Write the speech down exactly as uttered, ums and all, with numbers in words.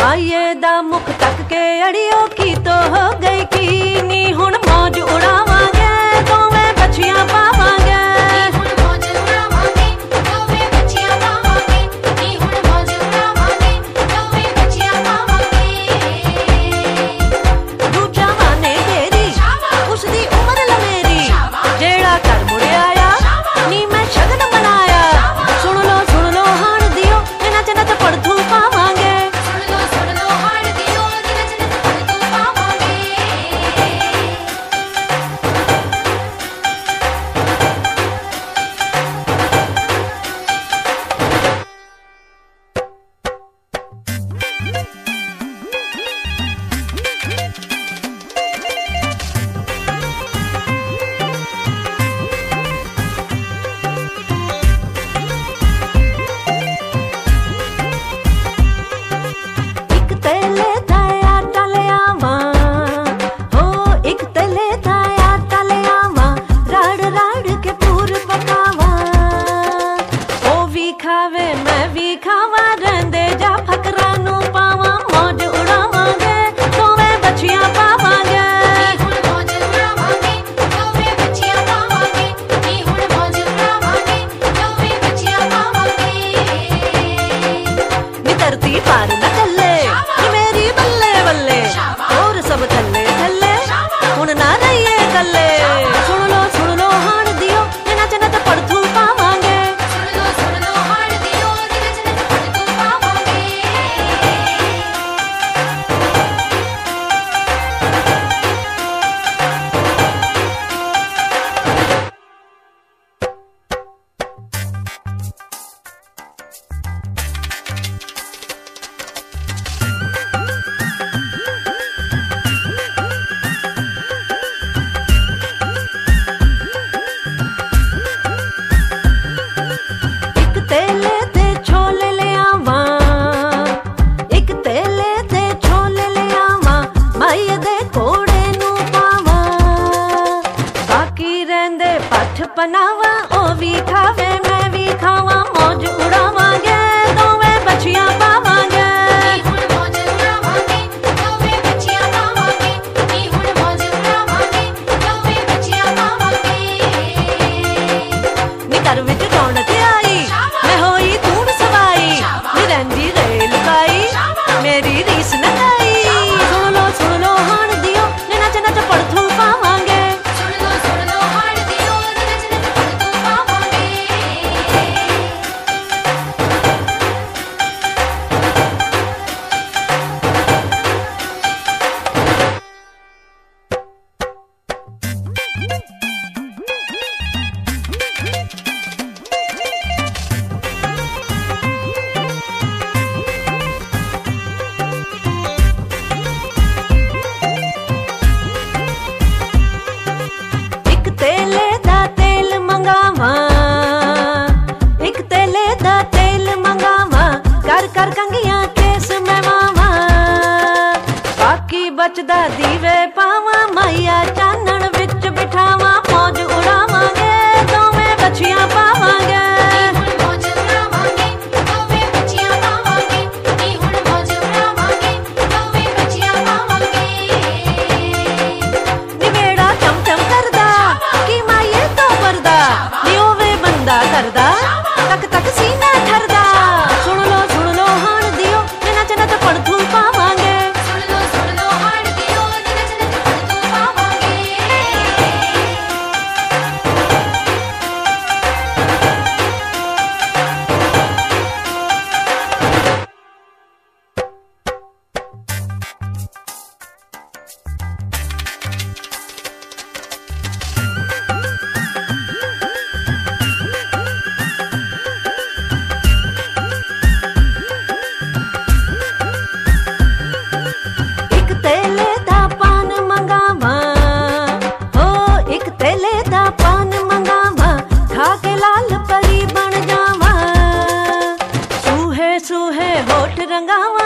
माये दा मुख तक के अड़ियो की तो हो गई की नी हुण मौज उड़ावांगे दोवें बछियां पावांगे। बनावा ओ भी खावे मैं भी खावा मौज उड़ावांगे दोवें बछियां पावांगे। नी घर विच रौनक आई मैं होई धूड़ सवाई नी रंजी रेल पाई मेरी रीस न आई। सुन लो सुन लो हाण दियो नी नच नच पड़थू पावांगे। बचदा दीवे पावा मैया चानण विच बिठावा मौज उड़ावांगे दोवें बछियां पावांगे। निवेड़ा चम चम करदा की माये तो परदा नी ओवे बंदा करदा तक तक सीना ठरदा। सुन लो सुन लो हाण दियो नच नच पड़थू पावांगे। सूहे सूहे होठ रंगावा